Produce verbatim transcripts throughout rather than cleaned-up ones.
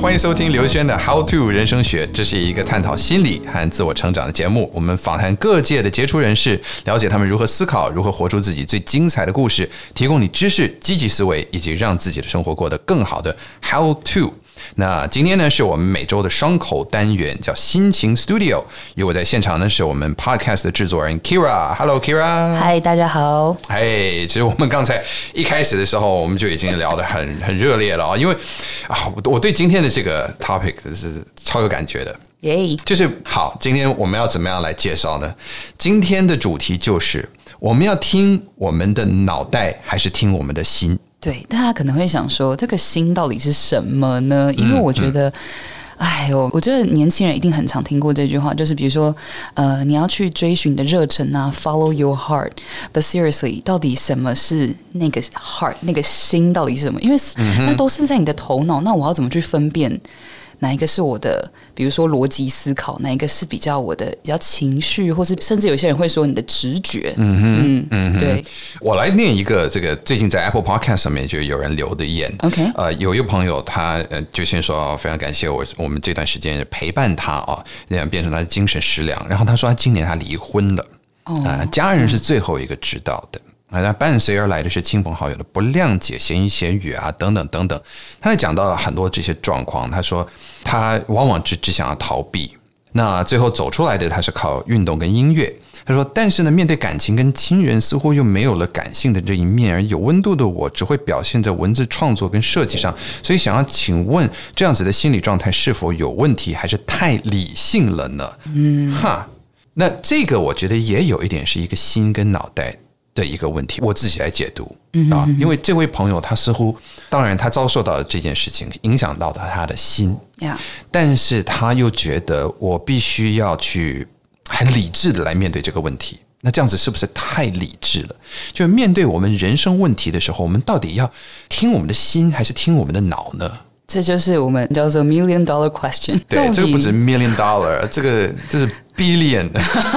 欢迎收听刘轩的 How to 人生学，这是一个探讨心理和自我成长的节目。我们访谈各界的杰出人士，了解他们如何思考，如何活出自己最精彩的故事，提供你知识、积极思维以及让自己的生活过得更好的 How to。那今天呢，是我们每周的双口单元，叫心情 Studio。有我在现场呢，是我们 Podcast 的制作人 Kira。Hello Kira。 嗨，大家好。 嗨，其实我们刚才一开始的时候，我们就已经聊得很很热烈了啊，因为啊，我对今天的这个 topic 是超有感觉的。 耶， 就是好，今天我们要怎么样来介绍呢？今天的主题就是我们要听我们的脑袋，还是听我们的心？ 对，大家可能会想说，这个心到底是什么呢？因为我觉得，哎呦、嗯嗯，我觉得年轻人一定很常听过这句话，就是比如说，呃，你要去追寻你的热忱啊 ，follow your heart。But seriously， 到底什么是那个 heart， 那个心到底是什么？因为那都是在你的头脑，那我要怎么去分辨？哪一个是我的，比如说逻辑思考，哪一个是比较我的比较情绪，或是甚至有些人会说你的直觉。嗯哼，嗯哼，对。 我来念一个，这个最近在 Apple Podcast 上面就有人留的言。OK， 呃，有一个朋友他呃就先说非常感谢我，我们这段时间陪伴他啊，变成他的精神食粮。然后他说他今年他离婚了，啊、oh, 呃，家人是最后一个知道的。啊，那伴随而来的是亲朋好友的不谅解、闲言闲语啊，等等等等。他讲到了很多这些状况。他说，他往往只只想要逃避，那最后走出来的他是靠运动跟音乐。他说，但是呢，面对感情跟亲人，似乎又没有了感性的这一面，而有温度的我只会表现在文字创作跟设计上。所以，想要请问，这样子的心理状态是否有问题，还是太理性了呢？嗯，哈，那这个我觉得也有一点是一个心跟脑袋的一个问题，我自己来解读、嗯、啊，因为这位朋友他似乎，当然他遭受到的这件事情影响到他的心， yeah. 但是他又觉得我必须要去很理智的来面对这个问题，那这样子是不是太理智了？就面对我们人生问题的时候，我们到底要听我们的心还是听我们的脑呢？ 这就是我们叫做 million dollar question。 对，这个不止 million dollar， 这个这是 billion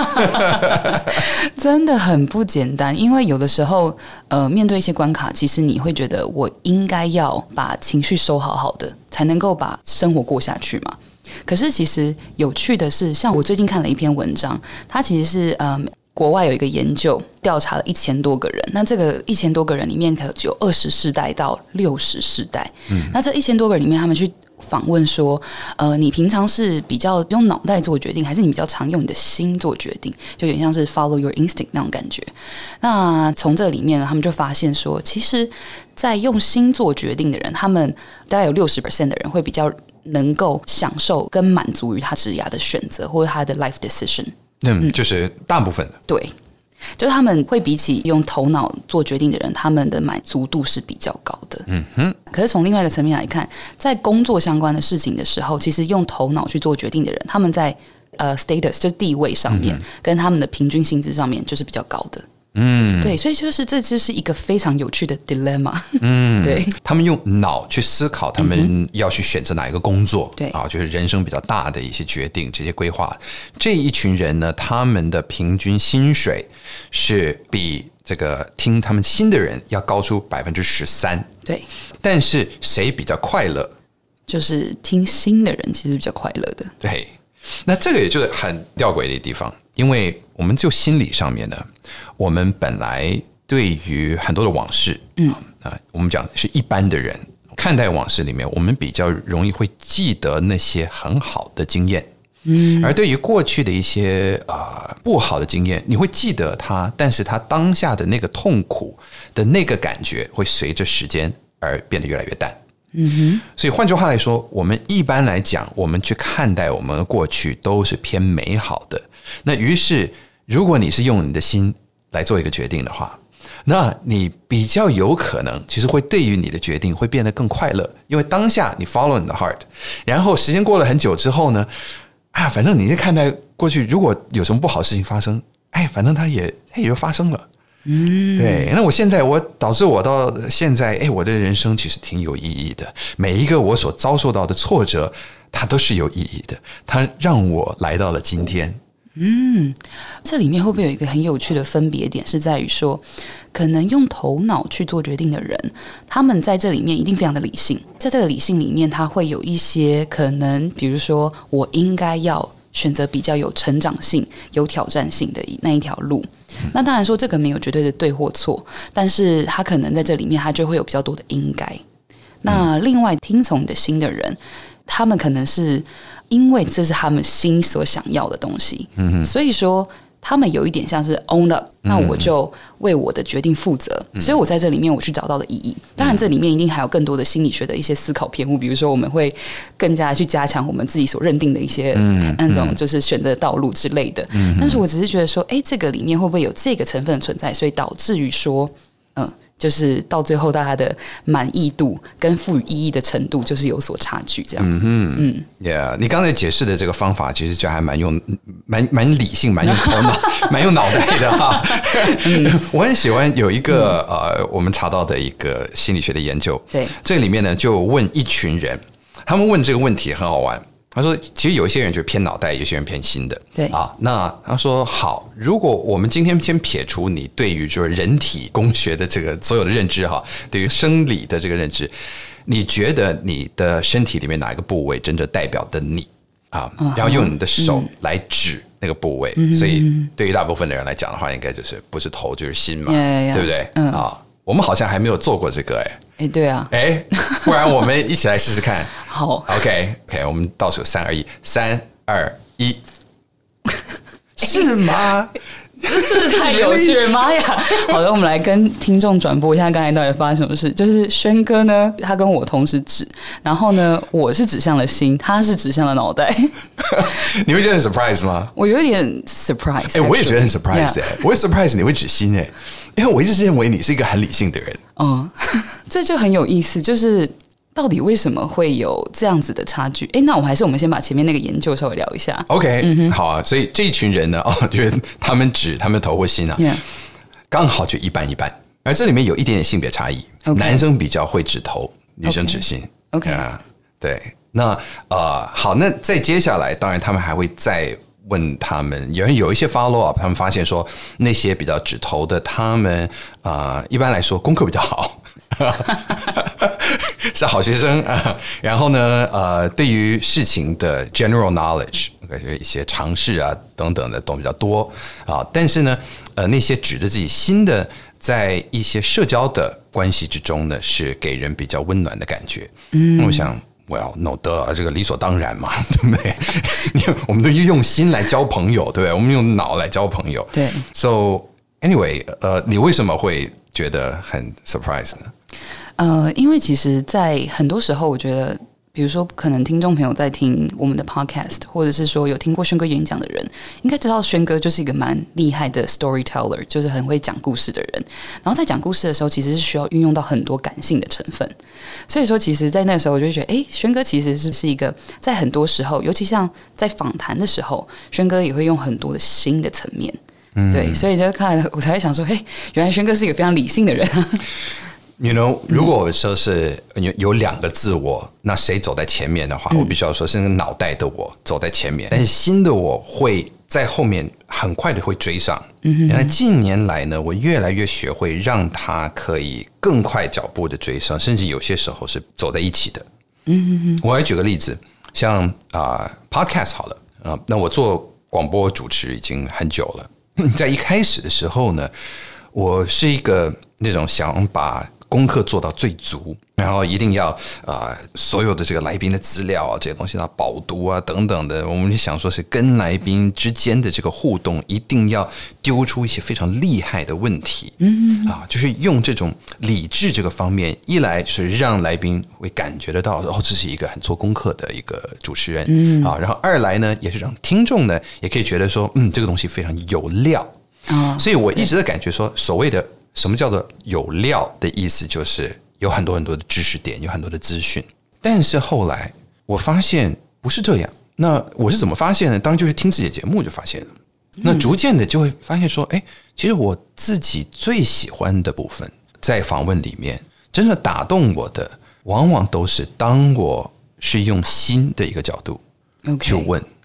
真的很不简单。因为有的时候呃，面对一些关卡，其实你会觉得我应该要把情绪收好好的，才能够把生活过下去嘛。可是其实有趣的是，像我最近看了一篇文章，它其实是呃国外有一个研究，调查了一千多个人。那这个一千多个人里面，可能有二十世代到六十世代。嗯，那这一千多个人里面，他们去访问说，呃，你平常是比较用脑袋做决定，还是你比较常用你的心做决定？就有点像是 follow your instinct 那种感觉。那从这里面呢，他们就发现说，其实，在用心做决定的人，他们大概有六十 percent 的人会比较能够享受跟满足于他职业的选择或者他的 life decision。 嗯，就是大部分的， 对，就是他们会比起用头脑做决定的人，他们的满足度是比较高的。嗯哼。可是从另外一个层面来看，在工作相关的事情的时候，其实用头脑去做决定的人，他们在呃 status 就地位上面、嗯，跟他们的平均薪资上面就是比较高的。嗯，对，所以就是这就是一个非常有趣的 dilemma。嗯，对， 他们用脑去思考，他们要去选择哪一个工作，对、嗯、啊，就是人生比较大的一些决定，这些规划。这一群人呢，他们的平均薪水是比这个听他们心的人要高出百分之十三。 对， 但是谁比较快乐？ 就是听心的人其实比较快乐的。 对，那这个也就是很吊诡的地方，因为我们就心理上面呢，我们本来对于很多的往事，嗯啊，我们讲是一般的人看待往事里面，我们比较容易会记得那些很好的经验，嗯，而对于过去的一些啊、呃、不好的经验，你会记得它，但是它当下的那个痛苦的那个感觉会随着时间而变得越来越淡。嗯哼，所以换句话来说，我们一般来讲，我们去看待我们的过去都是偏美好的。那于是，如果你是用你的心来做一个决定的话，那你比较有可能，其实会对于你的决定会变得更快乐，因为当下你 follow 你的 heart， 然后时间过了很久之后呢，啊，反正你在看待过去，如果有什么不好的事情发生，哎，反正它也它也就发生了。嗯，对，那我现在我导致我到现在，哎，我的人生其实挺有意义的。每一个我所遭受到的挫折，它都是有意义的，它让我来到了今天。 嗯，这里面会不会有一个很有趣的分别点，是在于说，可能用头脑去做决定的人，他们在这里面一定非常的理性，在这个理性里面，他会有一些可能，比如说我应该要选择比较有成长性、有挑战性的那一条路。那当然说这个没有绝对的对或错，但是他可能在这里面，他就会有比较多的应该。那另外听从你的心的人，他们可能是因为这是他们心所想要的东西，嗯、所以说他们有一点像是 own up， 那我就为我的决定负责，嗯、所以我在这里面我去找到的意义。当然这里面一定还有更多的心理学的一些思考偏误，比如说我们会更加去加强我们自己所认定的一些那种就是选择道路之类的，嗯、但是我只是觉得说，哎，这个里面会不会有这个成分的存在，所以导致于说嗯、呃就是到最后大家的满意度跟赋予意义的程度就是有所差距这样子。嗯嗯 ，Yeah， 你刚才解释的这个方法其实就还蛮用蛮蛮理性、蛮用头脑、蛮用脑袋的哈。嗯、我很喜欢有一个、嗯、呃，我们查到的一个心理学的研究， 对， 这里面呢就问一群人，他们问这个问题很好玩。他说其实有一些人就偏脑袋，有些人偏心的。 对啊，那他说好，如果我们今天先撇除你对于就是人体工学的这个所有的认知哈，对于生理的这个认知，你觉得你的身体里面哪一个部位真的代表的你啊？然后用你的手来指那个部位，嗯、所以对于大部分的人来讲的话，应该就是不是头就是心嘛， yeah, yeah, 对不对？ 嗯、 啊，我们好像还没有做过这个哎、欸。 哎，对啊， 哎，不然我们一起来试试看。 好 ，OK，OK，、okay, okay, 我们倒数三二一，三二一，是吗？ 这是太有趣了，妈呀！好的，我们来跟听众转播一下刚才到底发生什么事。就是轩哥呢，他跟我同时指，然后呢，我是指向了心，他是指向了脑袋。 你会觉得很 surprise 吗？ 我有一点 surprise。哎、 欸，我也觉得很 surprise 哎、欸， yeah. 我会 surprise 你会指心哎、欸，因为我一直认为你是一个很理性的人。 嗯，这就很有意思，就是到底为什么会有这样子的差距？哎，那我们还是我们先把前面那个研究稍微聊一下。 OK，、嗯、好啊。所以这一群人呢，哦，就是他们指他们头或心啊， yeah. 刚好就一半一半。而这里面有一点点性别差异， okay. 男生比较会指头，女生指心。 OK，, okay.、 呃、对。那呃，好，那再接下来，当然他们还会再问他们，有人有一些 follow up， 他们发现说那些比较指头的，他们呃一般来说功课比较好。是好学生啊，然后呢，呃，对于事情的 general knowledge， 一些常识啊等等的懂比较多啊，但是呢，呃，那些指着自己心的，在一些社交的关系之中呢，是给人比较温暖的感觉。嗯，我想。Well, no 的，这个理所当然嘛，对不对？我们都用心来交朋友，对不对？我们用脑来交朋友。 对。 So anyway， 呃，你为什么会觉得很 surprise 呢？ 呃，因为其实，在很多时候，我觉得，比如说，可能听众朋友在听我们的 podcast， 或者是说有听过轩哥演讲的人，应该知道轩哥就是一个蛮厉害的 storyteller， 就是很会讲故事的人。然后在讲故事的时候，其实是需要运用到很多感性的成分。所以说，其实，在那时候我就觉得，哎，轩哥其实是是一个在很多时候，尤其像在访谈的时候，轩哥也会用很多的心的层面。嗯、对，所以就看我才会想说，嘿，原来轩哥是一个非常理性的人。 You know， 如果我说是有有两个自我，那谁走在前面的话，嗯、我必须要说是那个脑袋的我走在前面，但是心的我会在后面很快的会追上。嗯，那近年来呢，我越来越学会让他可以更快脚步的追上，甚至有些时候是走在一起的。嗯，我来举个例子，像啊、呃、，podcast 好了啊、呃，那我做广播主持已经很久了。在一开始的时候呢，我是一个那种想把功课做到最足，然后一定要呃所有的这个来宾的资料啊，这些东西要饱读啊等等的，我们就想说是跟来宾之间的这个互动，一定要丢出一些非常厉害的问题，嗯啊，就是用这种理智这个方面，一来是让来宾会感觉得到哦，这是一个很做功课的一个主持人，嗯啊，然后二来呢，也是让听众呢也可以觉得说，嗯，这个东西非常有料啊，所以我一直在感觉说，所谓的什么叫做有料的意思，就是有很多很多的知识点，有很多的资讯。但是后来我发现不是这样。那我是怎么发现呢？当然就是听自己的节目就发现了。那逐渐的就会发现说，哎，其实我自己最喜欢的部分，在访问里面真的打动我的，往往都是当我是用心的一个角度去问，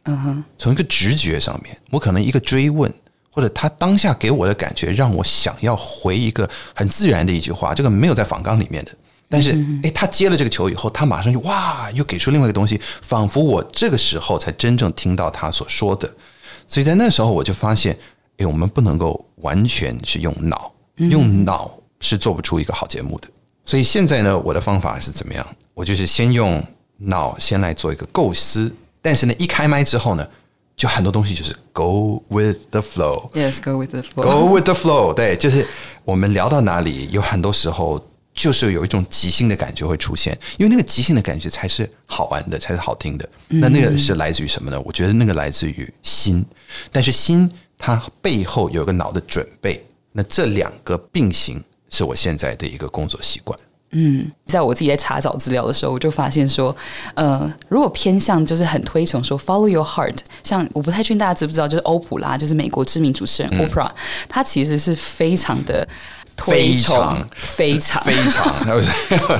嗯哼， 从一个直觉上面，我可能一个追问，或者他当下给我的感觉让我想要回一个很自然的一句话，这个没有在访纲里面的，但是诶他接了这个球以后，他马上就哇又给出另外一个东西，仿佛我这个时候才真正听到他所说的。所以在那时候我就发现，诶我们不能够完全是用脑，用脑是做不出一个好节目的。所以现在呢，我的方法是怎么样？我就是先用脑先来做一个构思，但是呢一开麦之后呢，就很多东西就是 go with the flow. Yes, go with the flow. Go with the flow. 对，就是我们聊到哪里，有很多时候就是有一种即兴的感觉会出现，因为那个即兴的感觉才是好玩的，才是好听的。那那个是来自于什么呢？我觉得那个来自于心，但是心它背后有个脑的准备，那这两个并行是我现在的一个工作习惯。 嗯，在我自己在查找资料的时候，我就发现说，呃，如果偏向就是很推崇说 follow your heart， 像我不太确定大家知不知道，就是欧普拉，就是美国知名主持人 Oprah， 他其实是非常的推崇，非常非常非常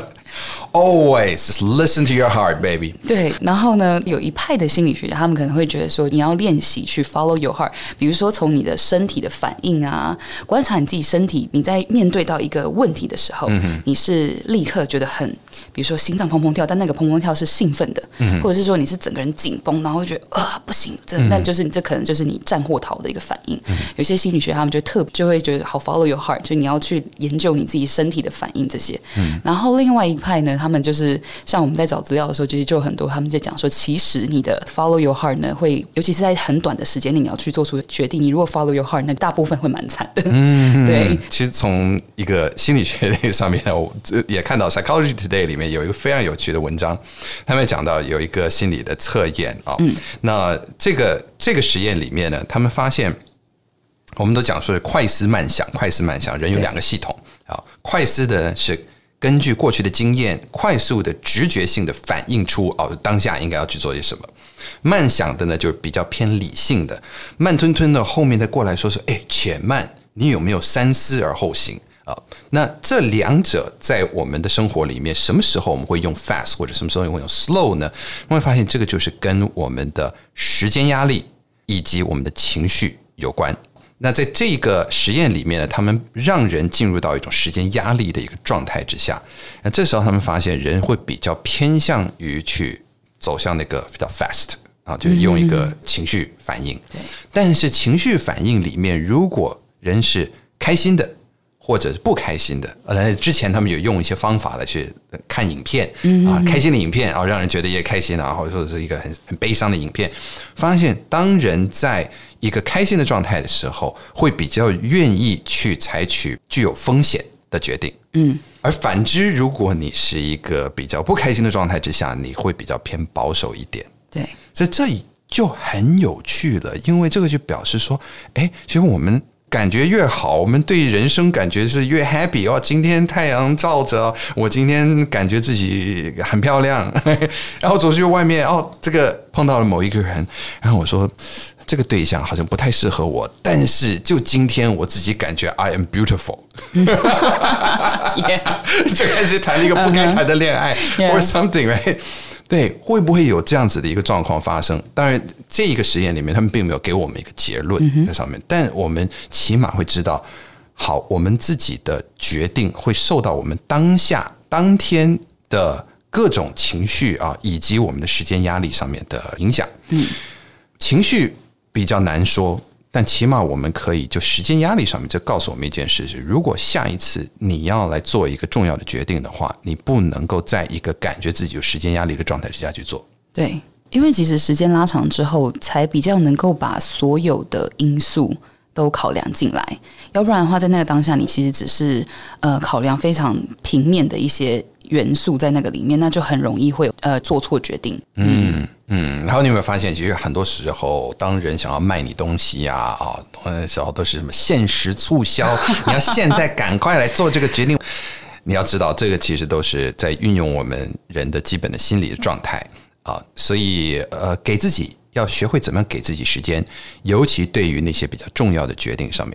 Always just listen to your heart, baby. 对，然后呢，有一派的心理学家，他们可能会觉得说，你要练习去 follow your heart， 比如说从你的身体的反应啊，观察你自己身体，你在面对到一个问题的时候，嗯、你是立刻觉得很，比如说心脏砰砰跳，但那个砰砰跳是兴奋的，嗯、或者是说你是整个人紧绷，然后会觉得啊、呃、不行，这那就是你这可能就是你战或逃的一个反应。嗯、有些心理学他们就特就会觉得好 follow your heart， 就你要去研究你自己身体的反应这些。嗯、然后另外一派呢，他们就是像我们在找资料的时候，其实就有很多他们在讲说，其实你的 follow your heart 呢，会尤其是在很短的时间内你要去做出决定，你如果 follow your heart， 那大部分会蛮惨的。嗯，对。 其实从一个心理学的上面，我也看到 Psychology Today 里面有一个非常有趣的文章，他们讲到有一个心理的测验啊、哦嗯。那这个这个实验里面呢，他们发现，我们都讲说快思慢想，快思慢想，人有两个系统啊，快思的是根据过去的经验，快速的直觉性的反映出哦，当下应该要去做些什么。慢想的呢，就是比较偏理性的，慢吞吞的后面再过来说说，哎，且慢，你有没有三思而后行啊？那这两者在我们的生活里面，什么时候我们会用 fast， 或者什么时候会用 slow 呢？我们会发现这个就是跟我们的时间压力以及我们的情绪有关。那在这个实验里面呢，他们让人进入到一种时间压力的一个状态之下，那这时候他们发现人会比较偏向于去走向那个比较 fast 啊，就是用一个情绪反应。嗯、但是情绪反应里面，如果人是开心的或者是不开心的，呃，之前他们有用一些方法来去看影片啊，开心的影片啊，让人觉得也开心啊，或者说是一个很很悲伤的影片，发现当人在一个开心的状态的时候，会比较愿意去采取具有风险的决定。嗯，而反之，如果你是一个比较不开心的状态之下，你会比较偏保守一点。 对， 所以这就很有趣了，因为这个就表示说，哎，其实我们感觉越好，我们对人生感觉是越 happy 哦。今天太阳照着，我今天感觉自己很漂亮，然后走去外面哦，这个碰到了某一个人，然后我说这个对象好像不太适合我，但是就今天我自己感觉 I am beautiful， 就开始谈了一个不该谈的恋爱、uh-huh. or something right。对，会不会有这样子的一个状况发生？当然，这一个实验里面，他们并没有给我们一个结论在上面，嗯、但我们起码会知道，好，我们自己的决定会受到我们当下、当天的各种情绪啊，以及我们的时间压力上面的影响。嗯，情绪比较难说。但起码我们可以就时间压力上面，这告诉我们一件事是：如果下一次你要来做一个重要的决定的话，你不能够在一个感觉自己有时间压力的状态之下去做。 对，因为其实时间拉长之后，才比较能够把所有的因素都考量进来，要不然的话，在那个当下，你其实只是呃考量非常平面的一些元素在那个里面，那就很容易会呃做错决定。 嗯嗯，然后你有没有发现，其实很多时候，当人想要卖你东西呀啊，那时候都是什么限时促销，你要现在赶快来做这个决定。你要知道，这个其实都是在运用我们人的基本的心理的状态啊，所以呃，给自己要学会怎么样给自己时间，尤其对于那些比较重要的决定上面。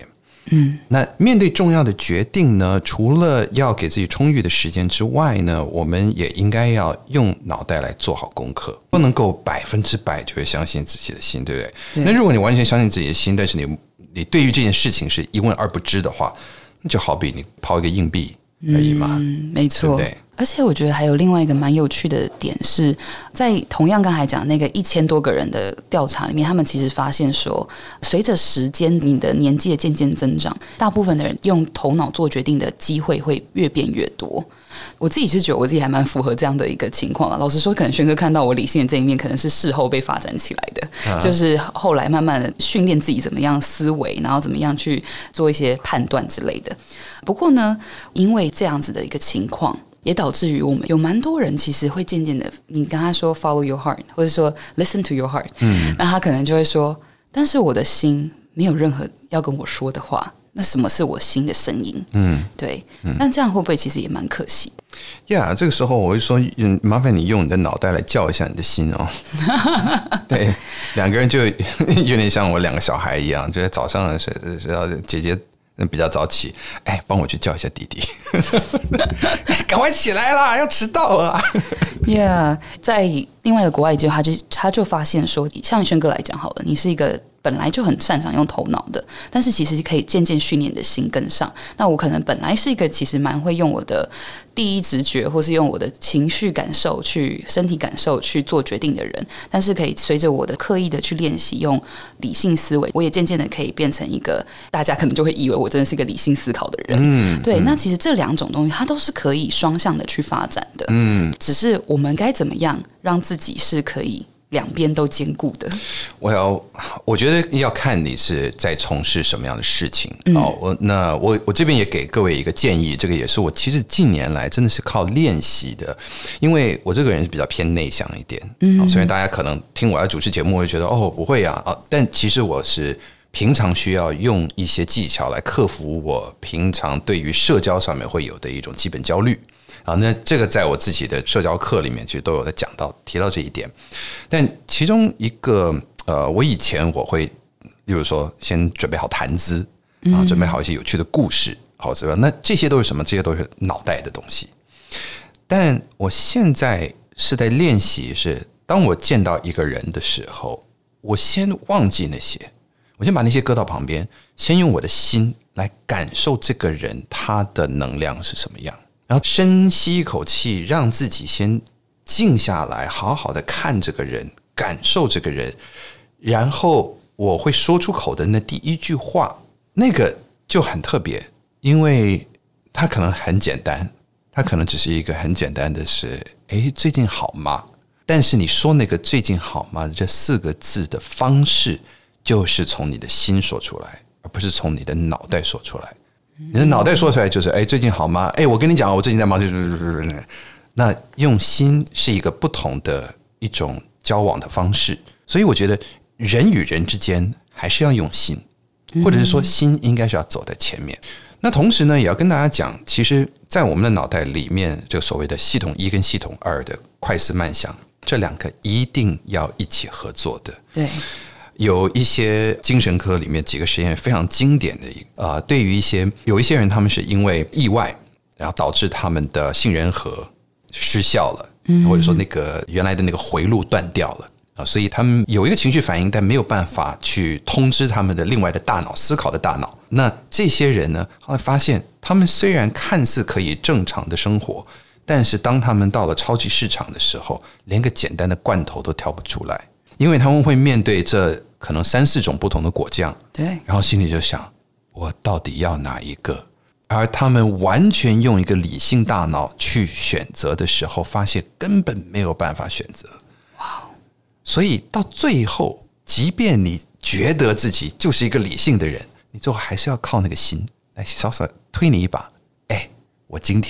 嗯，那面对重要的决定呢，除了要给自己充裕的时间之外呢，我们也应该要用脑袋来做好功课，不能够百分之百就会相信自己的心，对不对？对。那如果你完全相信自己的心，但是你你对于这件事情是一问二不知的话，那就好比你抛一个硬币而已嘛。 嗯，没错。 对不对？ 而且我觉得还有另外一个蛮有趣的点是，在同样刚才讲那个一千多个人的调查里面，他们其实发现说，随着时间你的年纪的渐渐增长，大部分的人用头脑做决定的机会会越变越多。我自己是觉得我自己还蛮符合这样的一个情况了。老实说，可能轩哥看到我理性的这一面，可能是事后被发展起来的，啊、就是后来慢慢的训练自己怎么样思维，然后怎么样去做一些判断之类的。不过呢，因为这样子的一个情况，也导致于我们有蛮多人其实会渐渐的，你跟他说 follow your heart， 或者说 listen to your heart， 嗯，那他可能就会说，但是我的心没有任何要跟我说的话。那什么是我心的声音？嗯，对。嗯、那这样会不会其实也蛮可惜呀？ Yeah, 这个时候我会说，嗯，麻烦你用你的脑袋来叫一下你的心哦。对，两个人就有点像我两个小孩一样，就在早上的时候，姐姐比较早起，哎，帮我去叫一下弟弟，赶快起来啦，要迟到了。 Yeah， 在另外一个国外研究，他就他就发现说，像轩哥来讲好了，你是一个本来就很擅长用头脑的，但是其实可以渐渐训练你的心跟上。那我可能本来是一个其实蛮会用我的第一直觉，或是用我的情绪感受去身体感受去做决定的人，但是可以随着我的刻意的去练习用理性思维，我也渐渐的可以变成一个大家可能就会以为我真的是一个理性思考的人。嗯，对。那其实这两种东西它都是可以双向的去发展的。嗯，只是我们该怎么样让自己是可以两边都兼顾的。 我要，我觉得要看你是在从事什么样的事情。嗯、哦，我那我我这边也给各位一个建议，这个也是我其实近年来真的是靠练习的，因为我这个人是比较偏内向一点。嗯、哦，虽然大家可能听我要主持节目会觉得哦不会啊，哦，但其实我是平常需要用一些技巧来克服我平常对于社交上面会有的一种基本焦虑。啊，那这个在我自己的社交课里面其实都有在讲到提到这一点，但其中一个呃，我以前我会，例如说先准备好谈资啊，准备好一些有趣的故事，好这样，那这些都是什么？这些都是脑袋的东西。但我现在是在练习，是当我见到一个人的时候，我先忘记那些，我先把那些搁到旁边，先用我的心来感受这个人他的能量是什么样。然后深吸一口气，让自己先静下来，好好的看这个人，感受这个人，然后我会说出口的那第一句话，那个就很特别，因为它可能很简单，它可能只是一个很简单的是，诶，最近好吗？但是你说那个最近好吗这四个字的方式，就是从你的心说出来，而不是从你的脑袋说出来。你的脑袋说出来就是哎，最近好吗？哎，我跟你讲，我最近在忙。那用心是一个不同的一种交往的方式，所以我觉得人与人之间还是要用心，或者是说心应该是要走在前面。那同时呢，也要跟大家讲，其实，在我们的脑袋里面，这个所谓的系统一跟系统二的快思慢想，这两个一定要一起合作的。 对。 有一些精神科里面几个实验非常经典的一个，呃，对于一些有一些人，他们是因为意外，然后导致他们的杏仁核失效了，嗯、或者说那个原来的那个回路断掉了啊，所以他们有一个情绪反应，但没有办法去通知他们的另外的大脑，思考的大脑。那这些人呢，后来发现，他们虽然看似可以正常的生活，但是当他们到了超级市场的时候，连个简单的罐头都挑不出来，因为他们会面对这可能三四种不同的果酱， 对， 然后心里就想，我到底要哪一个？而他们完全用一个理性大脑去选择的时候，发现根本没有办法选择。哇！所以到最后，即便你觉得自己就是一个理性的人，你最后还是要靠那个心来稍稍推你一把。哎，我今天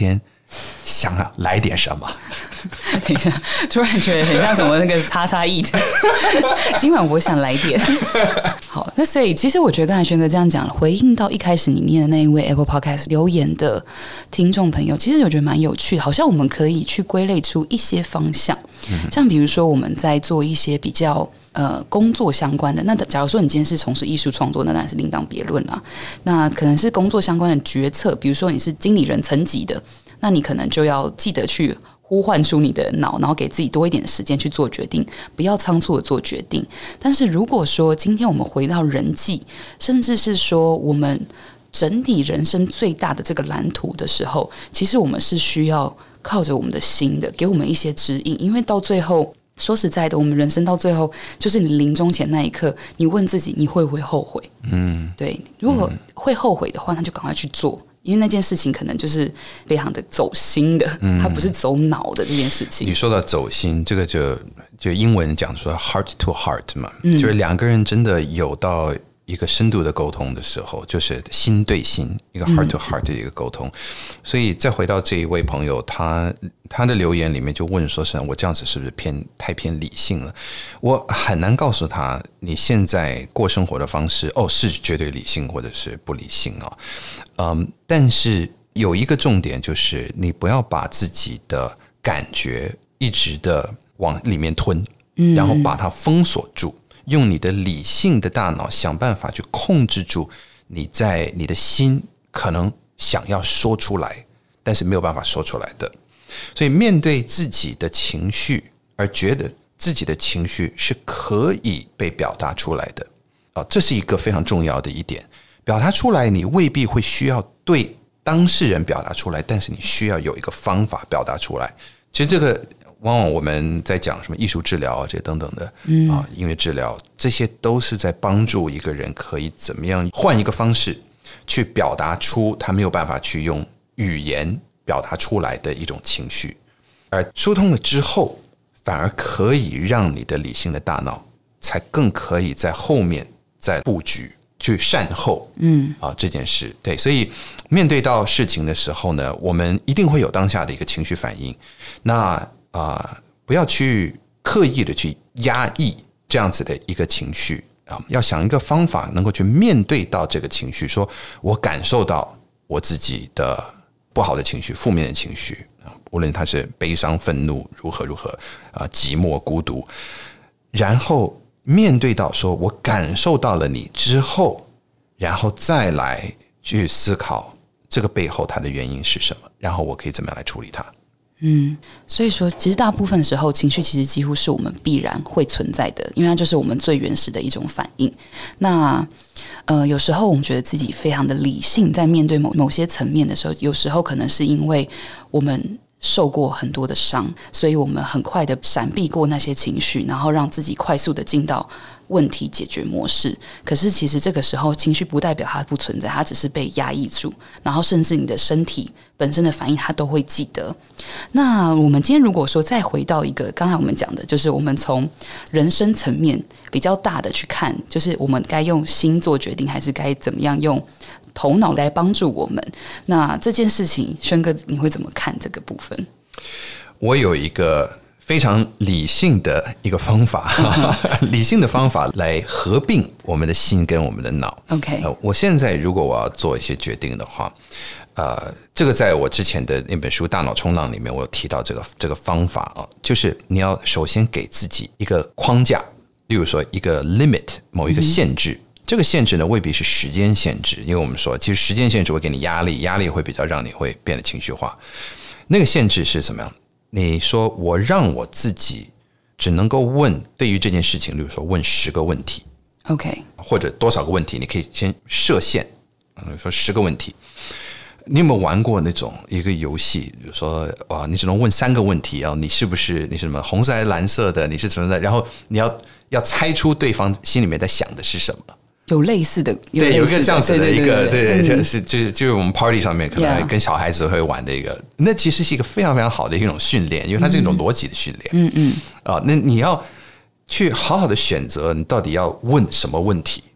想啊，来点什么？ 等一下，突然觉得很像什么那个叉叉 eat。今晚我想来点。好，那所以其实我觉得刚才轩哥这样讲，回应到一开始你念的那一位 Apple Podcast 留言的听众朋友，其实我觉得蛮有趣的，好像我们可以去归类出一些方向，嗯、像比如说我们在做一些比较呃工作相关的，那假如说你今天是从事艺术创作，那当然是另当别论啦。那可能是工作相关的决策，比如说你是经理人层级的，那你可能就要记得去呼唤出你的脑，然后给自己多一点时间去做决定，不要仓促的做决定。但是如果说今天我们回到人际，甚至是说我们整体人生最大的这个蓝图的时候，其实我们是需要靠着我们的心的，给我们一些指引。因为到最后，说实在的，我们人生到最后，就是你临终前那一刻，你问自己，你会不会后悔？嗯，对。如果会后悔的话，那就赶快去做。因为那件事情可能就是非常的走心的，它不是走脑的这件事情。 你说到走心，这个就就英文讲说 heart to heart 嘛，嗯、就是两个人真的有到一个深度的沟通的时候，就是心对心，一个 heart to heart 的一个沟通。嗯、所以再回到这一位朋友，他他的留言里面就问说：“是我这样子是不是偏太偏理性了？”我很难告诉他你现在过生活的方式哦是绝对理性或者是不理性啊、哦。嗯，但是有一个重点就是，你不要把自己的感觉一直的往里面吞，嗯、然后把它封锁住，用你的理性的大脑想办法去控制住你在你的心可能想要说出来，但是没有办法说出来的。所以面对自己的情绪，而觉得自己的情绪是可以被表达出来的，哦，这是一个非常重要的一点。表达出来，你未必会需要对当事人表达出来，但是你需要有一个方法表达出来。其实这个往往我们在讲什么艺术治疗啊，这些等等的，嗯啊，音乐治疗，这些都是在帮助一个人可以怎么样换一个方式去表达出他没有办法去用语言表达出来的一种情绪，而疏通了之后，反而可以让你的理性的大脑才更可以在后面再布局。去善后，嗯啊这件事，对，所以面对到事情的时候呢，我们一定会有当下的一个情绪反应，那啊、呃、不要去刻意的去压抑这样子的一个情绪啊，要想一个方法能够去面对到这个情绪，说我感受到我自己的不好的情绪、负面的情绪啊，无论它是悲伤、愤怒，如何如何啊，寂寞、孤独，然后。面对到说我感受到了你之后，然后再来去思考这个背后它的原因是什么，然后我可以怎么样来处理它。 嗯，所以说其实大部分时候情绪其实几乎是我们必然会存在的，因为它就是我们最原始的一种反应。那呃，有时候我们觉得自己非常的理性，在面对某某些层面的时候，有时候可能是因为我们受过很多的伤，所以我们很快的闪避过那些情绪，然后让自己快速的进到问题解决模式。可是其实这个时候情绪不代表它不存在，它只是被压抑住，然后甚至你的身体本身的反应它都会记得。那我们今天如果说再回到一个刚才我们讲的，就是我们从人生层面比较大的去看，就是我们该用心做决定，还是该怎么样用头脑来帮助我们。那这件事情，轩哥你会怎么看这个部分？ 我有一个非常理性的一个方法，理性的方法来合并我们的心跟我们的脑。 OK， 呃、我现在如果我要做一些决定的话，呃，这个在我之前的那本书《大脑冲浪》里面，我有提到这个这个方法啊，就是你要首先给自己一个框架，例如说一个 limit， 某一个限制。嗯，这个限制呢，未必是时间限制，因为我们说，其实时间限制会给你压力，压力会比较让你会变得情绪化。那个限制是怎么样？你说我让我自己只能够问对于这件事情，例如说问十个问题 ，OK， 或者多少个问题，你可以先设限，嗯，说十个问题。你有没有玩过那种一个游戏，比如说哇，你只能问三个问题啊，你是不是你是什么红色还是蓝色的？你是什么的？然后你要要猜出对方心里面在想的是什么。 有类似的， 有对，有一个这样子的一个，对对， 嗯、 就是就是就是我们 party 上面可能跟小孩子会玩的一个， yeah. 那其实是一个非常非常好的一种训练，因为它是一种逻辑的训练。嗯嗯，啊，那你要去好好的选择，你到底要问什么问题，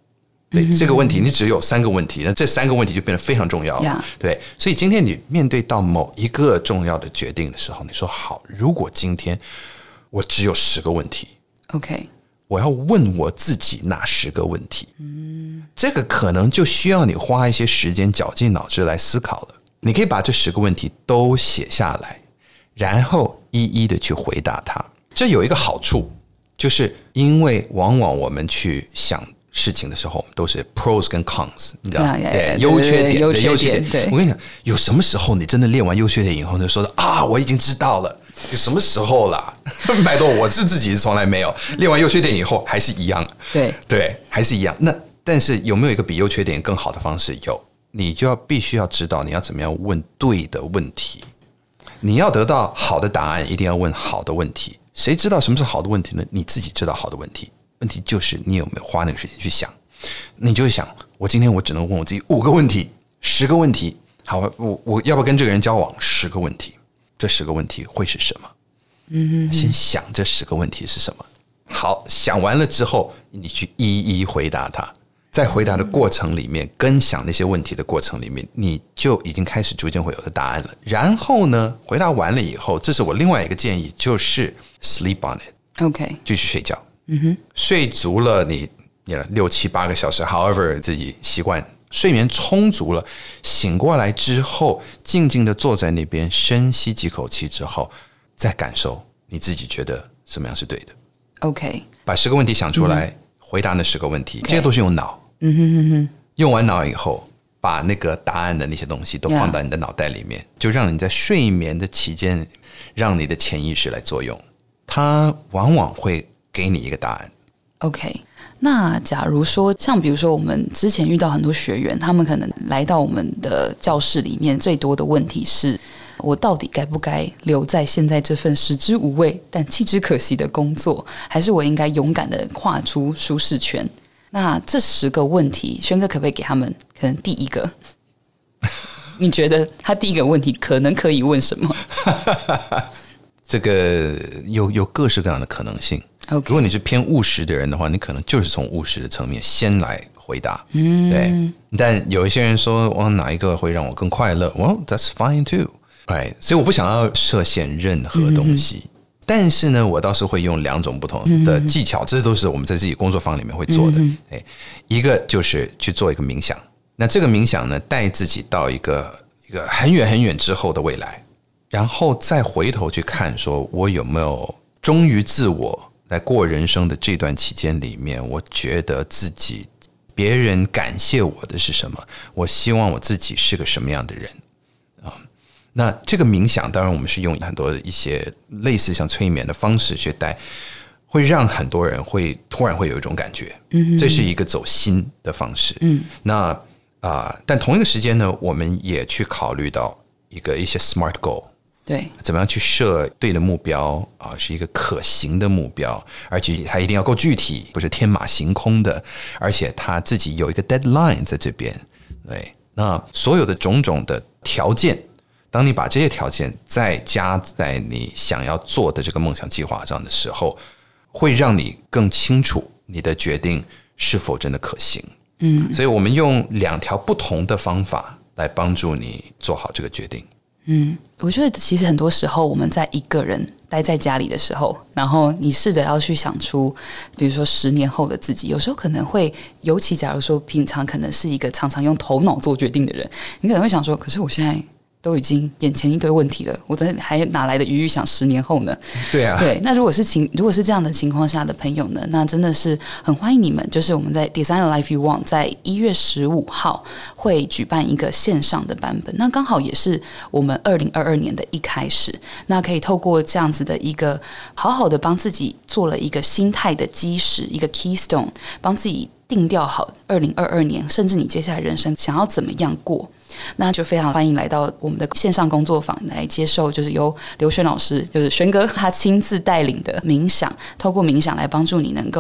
对这个问题，你只有三个问题，那这三个问题就变得非常重要了。 Yeah. 对，所以今天你面对到某一个重要的决定的时候，你说好，如果今天我只有十个问题 ，OK， 我要问我自己哪十个问题？嗯，这个可能就需要你花一些时间绞尽脑汁来思考了。你可以把这十个问题都写下来，然后一一的去回答它。这有一个好处，就是因为往往我们去想事情的时候，我们都是 pros 跟 cons， 你知道吗？对，优缺点， 优缺点。 我跟你讲，有什么时候你真的练完优缺点以后，就说啊，我已经知道了。有什么时候啦？拜托，我是自己是从来没有练完优缺点以后还是一样。 对对，还是一样。那但是有没有一个比优缺点更好的方式？有，你就要必须要知道你要怎么样问对的问题。你要得到好的答案，一定要问好的问题。谁知道什么是好的问题呢？你自己知道好的问题。问题就是你有没有花那个时间去想？你就会想，我今天我只能问我自己五个问题、十个问题。好，我我要不要跟这个人交往？十个问题，这十个问题会是什么？嗯，先想这十个问题是什么。好，想完了之后，你去一一回答它。在回答的过程里面，跟想那些问题的过程里面，你就已经开始逐渐会有的答案了。然后呢，回答完了以后，这是我另外一个建议，就是 sleep on it。OK， 继续睡觉。嗯哼，睡足了你，你六七八个小时 ，however 自己习惯，睡眠充足了，醒过来之后，静静的坐在那边，深吸几口气之后，再感受你自己觉得什么样是对的。 OK， 把十个问题想出来，嗯、回答那十个问题， okay. 这些都是用脑。嗯哼哼哼，用完脑以后，把那个答案的那些东西都放到你的脑袋里面， yeah. 就让你在睡眠的期间，让你的潜意识来作用，它往往会给你一个答案。 OK， 那假如说像比如说我们之前遇到很多学员，他们可能来到我们的教室里面，最多的问题是，我到底该不该留在现在这份食之无味但弃之可惜的工作，还是我应该勇敢的跨出舒适圈？那这十个问题，轩哥可不可以给他们可能第一个你觉得他第一个问题可能可以问什么？ 这个有有各式各样的可能性。Okay. 如果你是偏务实的人的话，你可能就是从务实的层面先来回答。嗯，对。但有一些人说，哇，哪一个会让我更快乐 ？Well, that's fine too. Right. 所以我不想要设限任何东西。嗯，但是呢，我倒是会用两种不同的技巧，嗯，这都是我们在自己工作坊里面会做的。嗯，一个就是去做一个冥想，那这个冥想呢，带自己到一个一个很远很远之后的未来，然后再回头去看，说我有没有忠于自我，在过人生的这段期间里面，我觉得自己别人感谢我的是什么？我希望我自己是个什么样的人啊？那这个冥想，当然我们是用很多一些类似像催眠的方式去带，会让很多人会突然会有一种感觉，嗯，这是一个走心的方式。嗯，那啊，呃，但同一个时间呢，我们也去考虑到一个一些 SMART goal。 对， 怎么样去设对的目标啊？是一个可行的目标，而且它一定要够具体，不是天马行空的，而且它自己有一个 deadline 在这边。对，那所有的种种的条件，当你把这些条件再加在你想要做的这个梦想计划上的时候，会让你更清楚你的决定是否真的可行。嗯，所以我们用两条不同的方法来帮助你做好这个决定。 嗯，我觉得其实很多时候我们在一个人待在家里的时候，然后你试着要去想出比如说十年后的自己，有时候可能会，尤其假如说平常可能是一个常常用头脑做决定的人，你可能会想说，可是我现在都已经眼前一堆问题了，我还哪来的余裕想十年后呢？ 对啊， 对。那如果是情，如果是这样的情况下的朋友呢，那真的是很欢迎你们。就是我们在 Design the Life You Want 在一月十五号会举办一个线上的版本，那刚好也是我们二零二二年的一开始。那可以透过这样子的一个好好的帮自己做了一个心态的基石，一个 keystone， 帮自己定调好二零二二年，甚至你接下来人生想要怎么样过。那就非常欢迎来到我们的线上工作坊来接受，就是由刘轩老师，就是轩哥他亲自带领的冥想，透过冥想来帮助你能够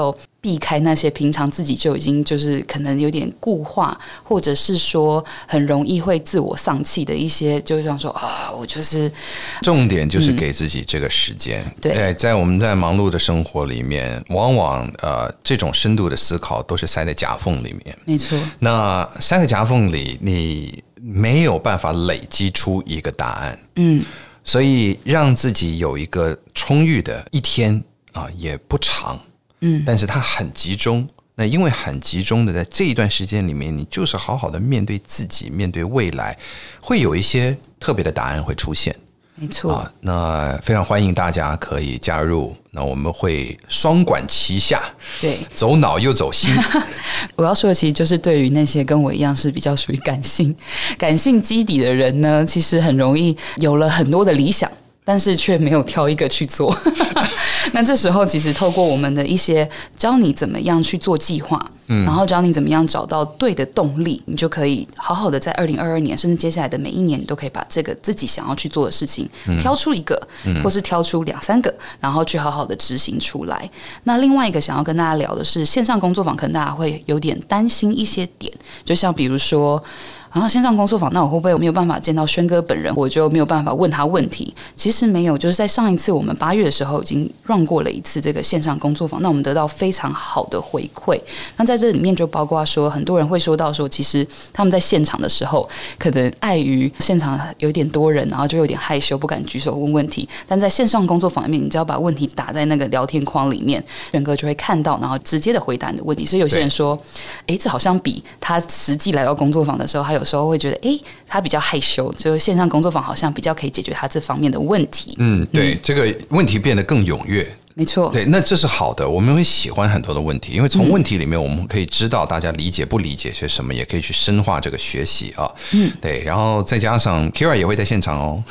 避开那些平常自己就已经就是可能有点固化，或者是说很容易会自我丧气的一些，就是想说啊，我就是重点就是给自己这个时间。嗯、对，在我们在忙碌的生活里面，往往呃这种深度的思考都是塞在夹缝里面。 没错，那塞在夹缝里，你没有办法累积出一个答案。嗯。所以让自己有一个充裕的一天啊，也不长，嗯，但是它很集中。那因为很集中的在这一段时间里面，你就是好好的面对自己，面对未来，会有一些特别的答案会出现。 没错、啊， 那非常欢迎大家可以加入，那我们会双管齐下， 对， 走脑又走心。 我要说的其实就是对于那些跟我一样是比较属于感性、感性基底的人呢，其实很容易有了很多的理想，但是却没有挑一个去做。那这时候其实透过我们的一些教你怎么样去做计划、嗯、然后教你怎么样找到对的动力，你就可以好好的在二零二二年甚至接下来的每一年，你都可以把这个自己想要去做的事情、嗯、挑出一个、嗯、或是挑出两三个，然后去好好的执行出来。那另外一个想要跟大家聊的是线上工作坊，可能大家会有点担心一些点，就像比如说然后线上工作坊，那我会不会没有办法见到轩哥本人，我就没有办法问他问题？其实没有，就是在上一次我们八月的时候已经 run 过了一次这个线上工作坊，那我们得到非常好的回馈。那在这里面就包括说，很多人会说到说，其实他们在现场的时候，可能碍于现场有点多人，然后就有点害羞，不敢举手问问题。但在线上工作坊里面，你只要把问题打在那个聊天框里面，轩哥就会看到，然后直接的回答你的问题。所以有些人说，哎，这好像比他实际来到工作坊的时候，还有时候会觉得，哎，他比较害羞，就线上工作坊好像比较可以解决他这方面的问题。 嗯，对，嗯、这个问题变得更踊跃。 没错， 对，那这是好的。我们会喜欢很多的问题，因为从问题里面我们可以知道大家理解不理解些什么，也可以去深化这个学习啊。嗯，对，然后再加上 Kira 也会在现场哦。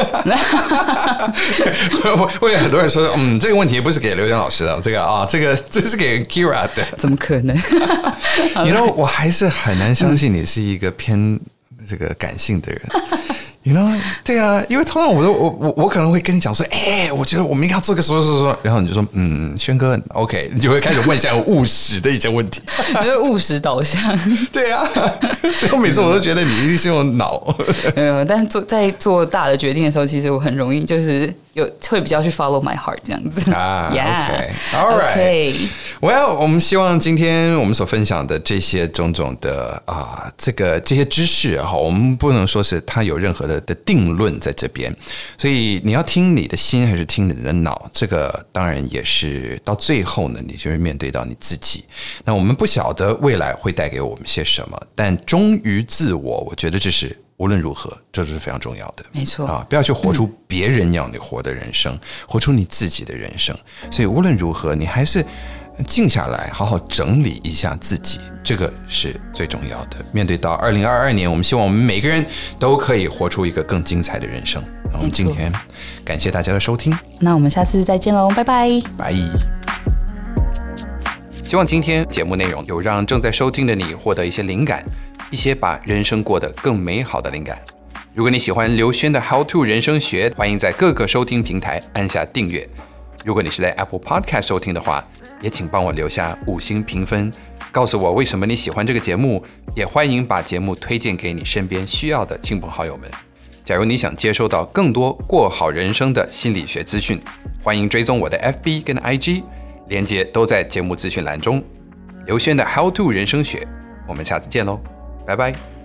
会有很多人说，嗯，这个问题不是给刘江老师的，这个啊，这个这是给 Kira 的， 怎么可能？ 你 you know, 我还是很难相信你是一个偏这个感性的人。You know, 对啊，因为通常我都我我我可能会跟你讲说，哎、欸，我觉得我们应该要做个什么什么什么，然后你就说，嗯，轩哥 ，OK， 你就会开始问一下务实的一些问题， 就是务实导向。 对啊，所以我每次我都觉得你一定是用脑。 呃，但是做在做大的决定的时候，其实我很容易就是有会比较去 follow my heart 这样子啊。Yeah, OK，All right。Well， 我们希望今天我们所分享的这些种种的啊，这个这些知识哈，我们不能说是它有任何的。的定论在这边，所以你要听你的心还是听你的脑，这个当然也是到最后呢，你就会面对到你自己。那我们不晓得未来会带给我们些什么，但忠于自我，我觉得这是无论如何，这是非常重要的。 没错啊，不要去活出别人要你活的人生，嗯、活出你自己的人生。所以无论如何，你还是静下来，好好整理一下自己，这个是最重要的。面对到二零二二年，我们希望我们每个人都可以活出一个更精彩的人生。那我们今天感谢大家的收听， 那我们下次再见喽，拜拜， 拜。希望今天节目内容有让正在收听的你获得一些灵感，一些把人生过得更美好的灵感。如果你喜欢刘轩的 How to 人生学，欢迎在各个收听平台按下订阅。如果你是在 Apple Podcast 收听的话，也请帮我留下五星评分，告诉我为什么你喜欢这个节目，也欢迎把节目推荐给你身边需要的亲朋好友们。假如你想接收到更多过好人生的心理学资讯，欢迎追踪我的 F B 跟 I G， 连结都在节目资讯栏中。刘轩的 How to 人生学，我们下次见喽，拜拜。